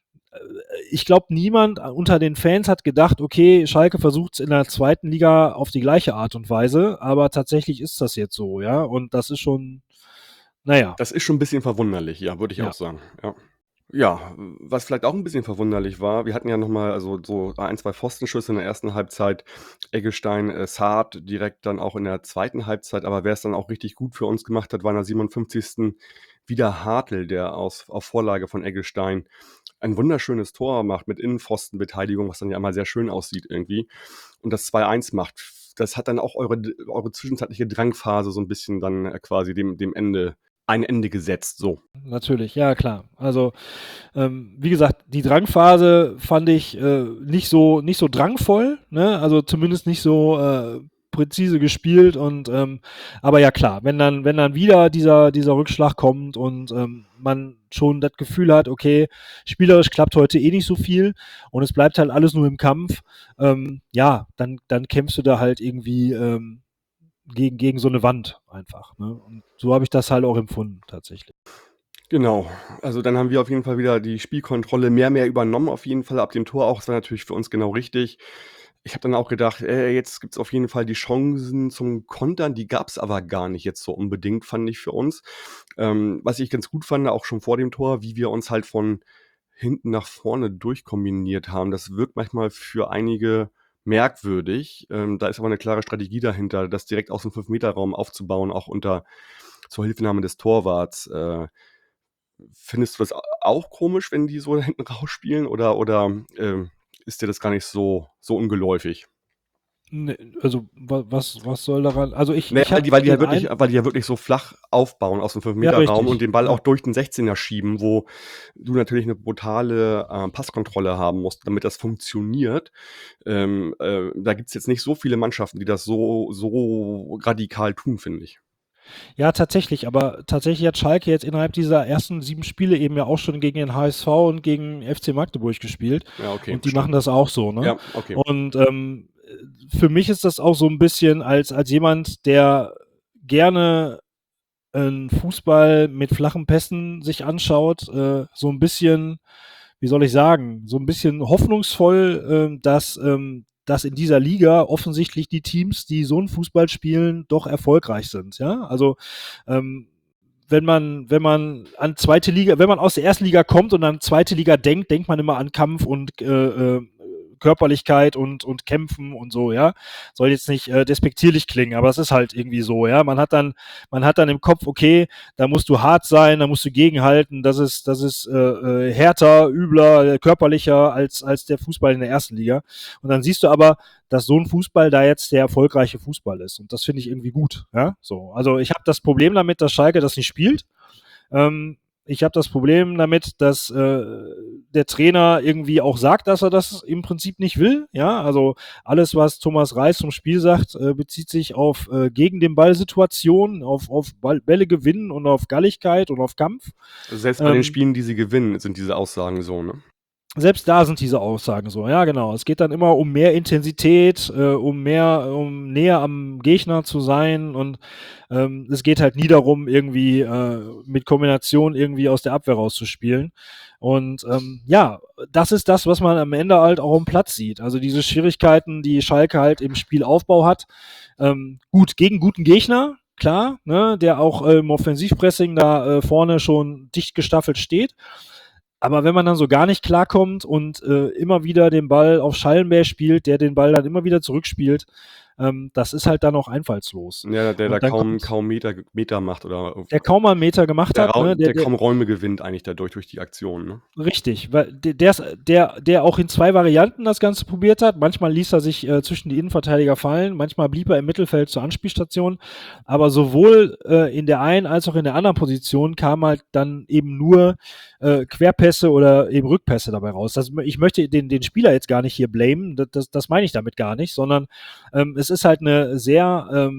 S3: ich glaube, niemand unter den Fans hat gedacht: „Okay, Schalke versucht's in der 2. Liga auf die gleiche Art und Weise“, aber tatsächlich ist das jetzt so, ja? Und das ist schon na ja,
S2: Das ist schon 'n bisschen verwunderlich, ja, würde ich auch
S3: ja.
S2: sagen, ja. Ja, was vielleicht auch 'n bisschen verwunderlich war, wir hatten ja noch mal also so 1, 2 Pfostenschüsse in der 1. Halbzeit. Eggestein, Saad direkt dann auch in der 2. Halbzeit, aber wer's dann auch richtig gut für uns gemacht hat, war in der 57. wieder Hartl, der auf Vorlage von Eggestein ein wunderschönes Tor macht mit Innenpfostenbeteiligung, was dann ja immer sehr schön aussieht irgendwie und das 2:1 macht. Das hat dann auch eure zwischenzeitliche Drangphase so 'n bisschen dann, quasi dem Ende ein Ende gesetzt, so.
S3: Natürlich, ja klar. Also, wie gesagt, die Drangphase fand ich, nicht so drangvoll, ne? Also, zumindest nicht so, präzise gespielt und, aber ja klar, wenn dann wieder dieser Rückschlag kommt und, man schon das Gefühl hat, okay, spielerisch klappt heute eh nicht so viel und es bleibt halt alles nur im Kampf, ja, dann kämpfst du da halt irgendwie, gegen so 'ne Wand einfach, ne? Und so habe ich das halt auch empfunden tatsächlich.
S2: Genau. Also, dann haben wir auf jeden Fall wieder die Spielkontrolle mehr übernommen auf jeden Fall ab dem Tor auch. Das war natürlich für uns genau richtig. Ich habe dann auch gedacht: jetzt gibt's auf jeden Fall die Chancen zum Kontern.“ Die gab's aber gar nicht jetzt so unbedingt, fand ich für uns. Was ich ganz gut fand, auch schon vor dem Tor, wie wir uns halt von hinten nach vorne durchkombiniert haben. Das wirkt manchmal für einige merkwürdig. Da ist aber 'ne klare Strategie dahinter, das direkt aus'm 5-Meter-Raum aufzubauen, auch unter Zuhilfenahme des Torwarts. Findest du das auch komisch, wenn die so da hinten rausspielen oder ist dir das gar nicht so ungeläufig?
S3: Ne, also was soll daran also ich
S2: Ne,
S3: ich habe
S2: weil die ja
S3: den
S2: wirklich
S3: ein
S2: weil die ja wirklich so flach aufbauen aus'm
S3: ja
S2: 5-Meter-Raum und
S3: richtig,
S2: den Ball
S3: ja.
S2: auch durch den 16er schieben, wo du natürlich 'ne brutale, Passkontrolle haben musst, damit das funktioniert. Da gibt's jetzt nicht so viele Mannschaften, die das so radikal tun, finde ich.
S3: Ja, tatsächlich, aber tatsächlich hat Schalke jetzt innerhalb dieser ersten 7 Spiele eben ja auch schon gegen den HSV und gegen FC Magdeburg gespielt
S2: Ja, okay,
S3: und die machen
S2: stimmt.
S3: das auch so, ne?
S2: Ja, okay.
S3: Und, für mich ist das auch so 'n bisschen als jemand, der gerne 'n Fußball mit flachen Pässen sich anschaut, so 'n bisschen, wie soll ich sagen, so 'n bisschen hoffnungsvoll, dass in dieser Liga offensichtlich die Teams, die so 'n Fußball spielen, doch erfolgreich sind, ja? Also, ähm, wenn man an 2. Liga wenn man aus der 1. Liga kommt und an 2. Liga denkt man immer an Kampf und, Körperlichkeit und Kämpfen und so, ja? Soll jetzt nicht, despektierlich klingen, aber es ist halt irgendwie so, ja? Man hat dann im Kopf: „Okay, da musst du hart sein, da musst du gegenhalten, das ist, härter, übler, körperlicher als der Fußball in der 1. Liga.“ Und dann siehst du aber, dass so 'n Fußball da jetzt der erfolgreiche Fußball ist und das finde ich irgendwie gut, ja, so. Also, ich habe das Problem damit, dass Schalke das nicht spielt. Ich habe das Problem damit, dass der Trainer irgendwie auch sagt, dass er das im Prinzip nicht will. Ja, also alles, was Thomas Reis zum Spiel sagt, bezieht sich auf gegen den Ball-Situationen, auf Bälle gewinnen und auf Galligkeit und auf Kampf.
S2: Also selbst bei den Spielen, die sie gewinnen, sind diese Aussagen so, ne?
S3: Selbst da sind diese Aussagen so, ja genau. Es geht dann immer um mehr Intensität, um näher am Gegner zu sein und es geht halt nie darum, irgendwie mit Kombination irgendwie aus der Abwehr rauszuspielen. Und ja, das ist das, was man am Ende halt auch am Platz sieht. Also diese Schwierigkeiten, die Schalke halt im Spielaufbau hat. Gut, gegen guten Gegner, klar, ne, der auch im Offensivpressing da vorne schon dicht gestaffelt steht. Aber wenn man dann so gar nicht klarkommt und immer wieder den Ball auf Schallenberg spielt, der den Ball dann immer wieder zurückspielt, das ist halt dann auch einfallslos.
S2: Ja, der
S3: Und
S2: da
S3: dann
S2: kaum Meter macht oder
S3: der kaum mal einen Meter gemacht hat, ne?
S2: der kaum Räume gewinnt eigentlich dadurch, durch die Aktion, ne?
S3: Richtig, weil der auch in 2 Varianten das Ganze probiert hat. Manchmal ließ er sich zwischen die Innenverteidiger fallen, manchmal blieb er im Mittelfeld zur Anspielstation. Aber sowohl in der einen als auch in der anderen Position kam halt dann eben nur Querpässe oder eben Rückpässe dabei raus. Ich möchte den Spieler jetzt gar nicht hier blamen, das meine ich damit gar nicht, sondern es ist halt eine sehr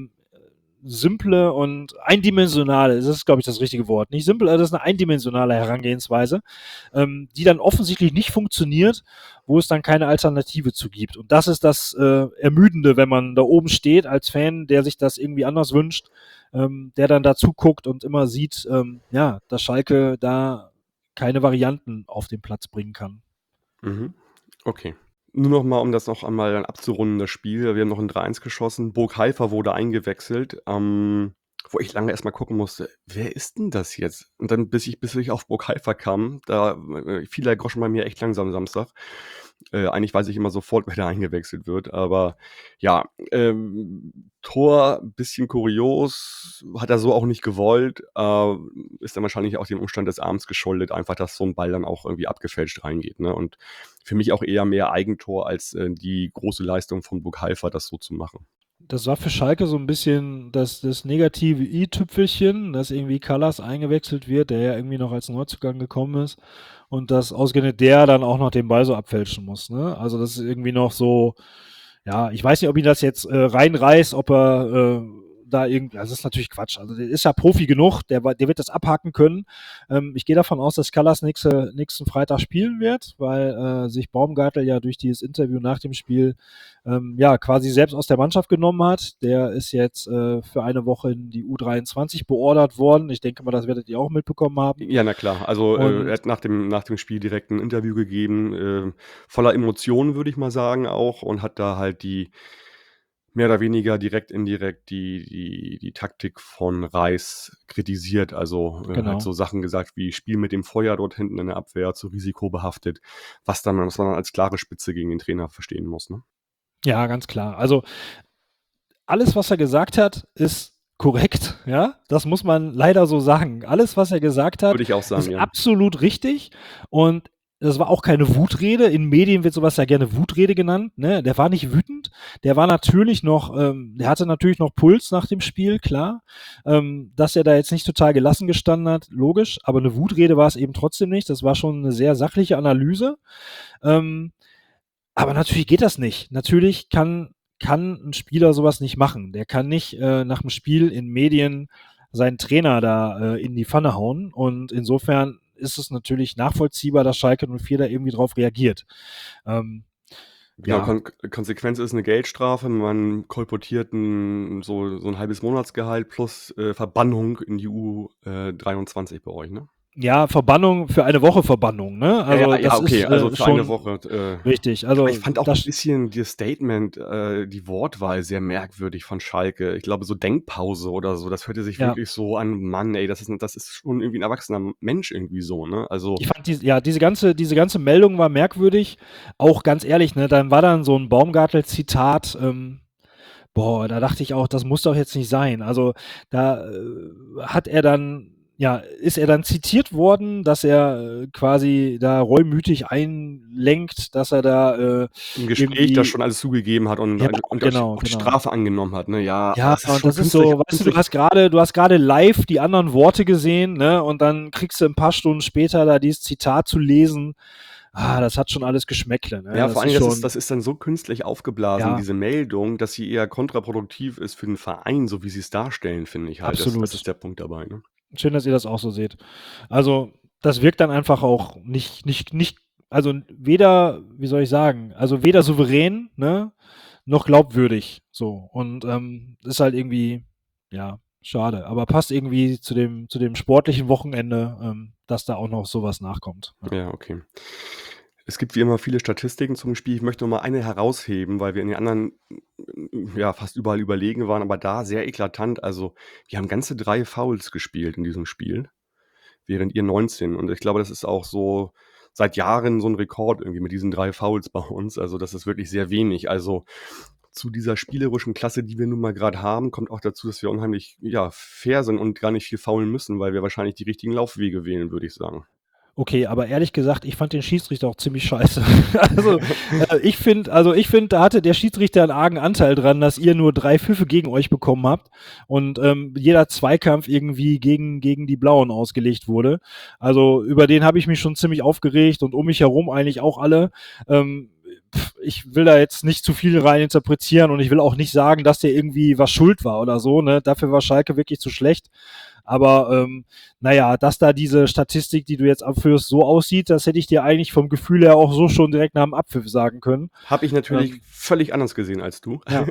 S3: simple und eindimensionale, das ist, glaube ich, das richtige Wort. Nicht simpel, das ist eine eindimensionale Herangehensweise, die dann offensichtlich nicht funktioniert, wo es dann keine Alternative zu gibt. Und das ist das Ermüdende, wenn man da oben steht als Fan, der sich das irgendwie anders wünscht, der dann da zuguckt und immer sieht, ja, dass Schalke da keine Varianten auf den Platz bringen kann.
S2: Mhm. Okay. Nur noch mal, um das noch einmal dann abzurunden, das Spiel. Wir haben noch ein 3-1 geschossen. Burghaifa wurde eingewechselt, wo ich lange erst mal gucken musste, wer ist denn das jetzt? Und dann, bis ich auf Burghaifa kam, da fiel der Groschen bei mir echt langsam Samstag. Eigentlich weiß ich immer sofort, wer da eingewechselt wird, aber ja, Tor, bisschen kurios, hat er so auch nicht gewollt, ist dann wahrscheinlich auch dem Umstand des Abends geschuldet, einfach, dass so ein Ball dann auch irgendwie abgefälscht reingeht, ne? Und für mich auch eher mehr Eigentor als die große Leistung von Burghaifa, das so zu machen.
S3: Das war für Schalke so ein bisschen das negative i-Tüpfelchen, dass irgendwie Kallas eingewechselt wird, der ja irgendwie noch als Neuzugang gekommen ist und dass ausgerechnet der dann auch noch den Ball so abfälschen muss, ne? Also, das ist irgendwie noch so, ja, ich weiß nicht, ob ihn das jetzt reinreißt, ob er da irgendwie, also das ist natürlich Quatsch. Also der ist ja Profi genug, der wird das abhaken können. Ich gehe davon aus, dass Kallas nächsten Freitag spielen wird, weil sich Baumgartel ja durch dieses Interview nach dem Spiel ja quasi selbst aus der Mannschaft genommen hat. Der ist jetzt für eine Woche in die U23 beordert worden. Ich denke mal, das werdet ihr auch mitbekommen haben.
S2: Ja, na klar. Also er hat nach dem Spiel direkt ein Interview gegeben, voller Emotionen, würde ich mal sagen auch, und hat da halt die mehr oder weniger indirekt die Taktik von Reis kritisiert. Also
S3: Genau.
S2: hat so Sachen gesagt wie Spiel mit dem Feuer dort hinten in der Abwehr, zu risikobehaftet, was man dann als klare Spitze gegen den Trainer verstehen muss, ne?
S3: Ja, ganz klar. Also alles, was er gesagt hat, ist korrekt, ja. Das muss man leider so sagen. Alles, was er gesagt hat,
S2: Würde ich auch sagen,
S3: ist
S2: ja.
S3: absolut richtig. Und das war auch keine Wutrede. In Medien wird sowas ja gerne Wutrede genannt. Ne? Der war nicht wütend. Der war natürlich noch, der hatte natürlich noch Puls nach dem Spiel, klar. Dass er da jetzt nicht total gelassen gestanden hat, logisch. Aber eine Wutrede war es eben trotzdem nicht. Das war schon eine sehr sachliche Analyse. Aber natürlich geht das nicht. Natürlich kann ein Spieler sowas nicht machen. Der kann nicht nach dem Spiel in Medien seinen Trainer da in die Pfanne hauen. Und insofern ist es natürlich nachvollziehbar, dass Schalke 04 da irgendwie drauf reagiert.
S2: Genau,
S3: Ja.
S2: Konsequenz ist eine Geldstrafe. Man kolportiert so ein halbes Monatsgehalt plus Verbannung in die U23 bei euch, ne?
S3: Ja, Verbannung für eine Woche Verbannung, ne? Also
S2: ja,
S3: das
S2: okay,
S3: ist
S2: also für
S3: schon
S2: eine Woche.
S3: richtig. Also
S2: Ich fand auch ein
S3: das,
S2: bisschen das Statement, die Wortwahl sehr merkwürdig von Schalke. Ich glaube, so Denkpause oder so, das hörte sich
S3: ja.
S2: wirklich so an, Mann, ey, das ist schon irgendwie ein erwachsener Mensch irgendwie so, ne? Also
S3: Ich fand diese ganze Meldung war merkwürdig. Auch ganz ehrlich, ne, dann war dann so ein Baumgartel-Zitat, boah, da dachte ich auch, das muss doch jetzt nicht sein. Also da hat er dann ja, ist er dann zitiert worden, dass er quasi da reumütig einlenkt, dass er da
S2: Im Gespräch das
S3: irgendwie,
S2: schon alles zugegeben hat und
S3: ja,
S2: und
S3: genau,
S2: auch die
S3: genau.
S2: Strafe angenommen hat, ne? Ja,
S3: Ja,
S2: das ist
S3: und
S2: schon
S3: das ist
S2: künstlich
S3: so, weißt du, du hast gerade live die anderen Worte gesehen, ne? Und dann kriegst du ein paar Stunden später da dieses Zitat zu lesen. Das hat schon alles Geschmäckle, ne?
S2: Ja,
S3: Das
S2: vor allen
S3: ist
S2: Dingen,
S3: schon,
S2: das ist dann so künstlich aufgeblasen,
S3: ja,
S2: diese Meldung, dass sie eher kontraproduktiv ist für den Verein, so wie sie es darstellen, finde ich halt. Das
S3: absolut.
S2: ist der Punkt dabei, ne?
S3: Schön, dass ihr das auch so seht. Also, das wirkt dann einfach auch nicht, also weder, wie soll ich sagen, also weder souverän, ne, noch glaubwürdig. So. Und ist halt irgendwie, ja, schade. Aber passt irgendwie zu dem sportlichen Wochenende, dass da auch noch sowas nachkommt. Ja.
S2: Ja, okay. Es gibt wie immer viele Statistiken zum Spiel. Ich möchte noch mal eine herausheben, weil wir in den anderen, ja, fast überall überlegen waren, aber da sehr eklatant. Also, wir haben ganze 3 Fouls gespielt in diesem Spiel, während ihr 19. Und ich glaube, das ist auch so seit Jahren so 'n Rekord irgendwie mit diesen 3 Fouls bei uns. Also, das ist wirklich sehr wenig. Also, zu dieser spielerischen Klasse, die wir nun mal grad haben, kommt auch dazu, dass wir unheimlich, ja, fair sind und gar nicht viel foulen müssen, weil wir wahrscheinlich die richtigen Laufwege wählen, würde ich sagen.
S3: Okay, aber ehrlich gesagt, ich fand den Schiedsrichter auch ziemlich scheiße. Also, ich finde, da hatte der Schiedsrichter einen argen Anteil dran, dass ihr nur 3 Pfiffe gegen euch bekommen habt und jeder Zweikampf irgendwie gegen die Blauen ausgelegt wurde. Also über den habe ich mich schon ziemlich aufgeregt und um mich herum eigentlich auch alle. Ich will da jetzt nicht zu viel rein interpretieren und ich will auch nicht sagen, dass der irgendwie was schuld war oder so. Ne? Dafür war Schalke wirklich zu schlecht. Aber naja, dass da diese Statistik, die du jetzt abführst, so aussieht, das hätte ich dir eigentlich vom Gefühl her auch so schon direkt nach dem Abpfiff sagen können.
S2: Habe ich natürlich völlig anders gesehen als du.
S3: Ja.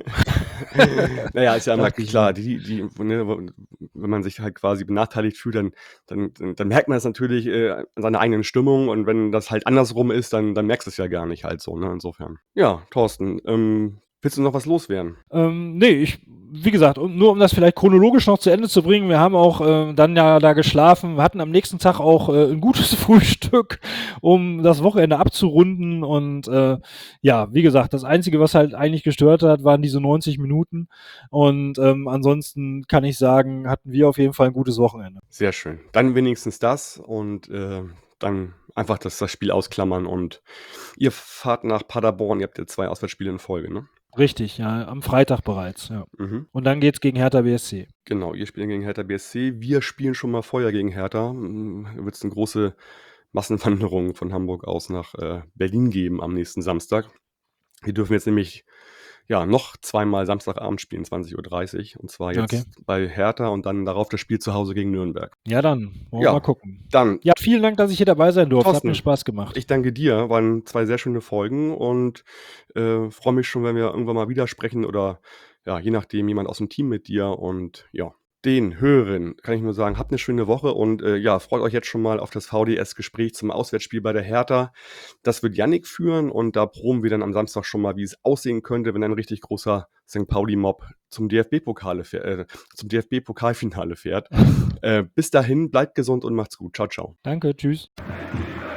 S2: Na ja, ist ja immer
S3: Dachte ich
S2: klar,
S3: mir.
S2: ne, wenn man sich halt quasi benachteiligt fühlt, dann merkt man das natürlich, an seiner eigenen Stimmung und wenn das halt andersrum ist, dann merkst du's ja gar nicht halt so, ne, insofern. Ja, Thorsten, willst du noch was loswerden?
S3: Nee, wie gesagt, nur um das vielleicht chronologisch noch zu Ende zu bringen, wir haben auch dann ja da geschlafen, wir hatten am nächsten Tag auch ein gutes Frühstück, um das Wochenende abzurunden und ja, wie gesagt, das Einzige, was halt eigentlich gestört hat, waren diese 90 Minuten und ansonsten kann ich sagen, hatten wir auf jeden Fall ein gutes Wochenende.
S2: Sehr schön. Dann wenigstens das und, dann einfach das Spiel ausklammern und ihr fahrt nach Paderborn. Ihr habt ja 2 Auswärtsspiele in Folge, ne?
S3: Richtig, ja, am Freitag bereits, ja.
S2: Mhm.
S3: Und dann geht's gegen Hertha BSC.
S2: Genau, ihr spielt gegen Hertha BSC. Wir spielen schon mal vorher gegen Hertha. Wird's 'ne große Massenwanderung von Hamburg aus nach, Berlin geben am nächsten Samstag. Wir dürfen jetzt nämlich, ja, noch zweimal Samstagabend spielen, 20:30 und zwar
S3: Okay.
S2: jetzt bei Hertha und dann darauf das Spiel zu Hause gegen Nürnberg.
S3: Ja, dann wollen wir
S2: Ja,
S3: mal gucken.
S2: dann
S3: Ja, vielen Dank, dass ich hier dabei sein durfte. Hat mir
S2: Thorsten,
S3: Spaß gemacht.
S2: ich danke dir. Waren 2 sehr schöne Folgen und, freue mich schon, wenn wir irgendwann mal wieder sprechen oder, ja, je nachdem, jemand aus'm Team mit dir und ja, den Hörern kann ich nur sagen, habt 'ne schöne Woche und, ja, freut euch jetzt schon mal auf das VDS-Gespräch zum Auswärtsspiel bei der Hertha. Das wird Jannik führen und da proben wir dann am Samstag schon mal, wie es aussehen könnte, wenn ein richtig großer St. Pauli-Mob zum DFB-Pokalfinale fährt. Bis dahin, bleibt gesund und macht's gut. Ciao, ciao.
S3: Danke, tschüss.